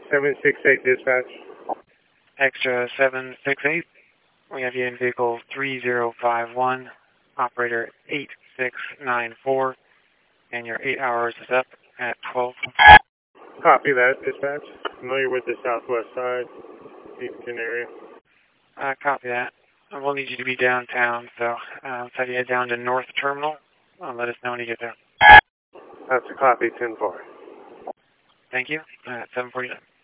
768 dispatch. Extra 768. We have you in vehicle 3051, operator 8694, and your 8 hours is up at 12. Copy that, dispatch. Familiar with the southwest side, Easton area. Copy that. We'll need you to be downtown, so let's have you head down to North Terminal. Let us know when you get there. That's a copy, 10-4. Thank you. 747.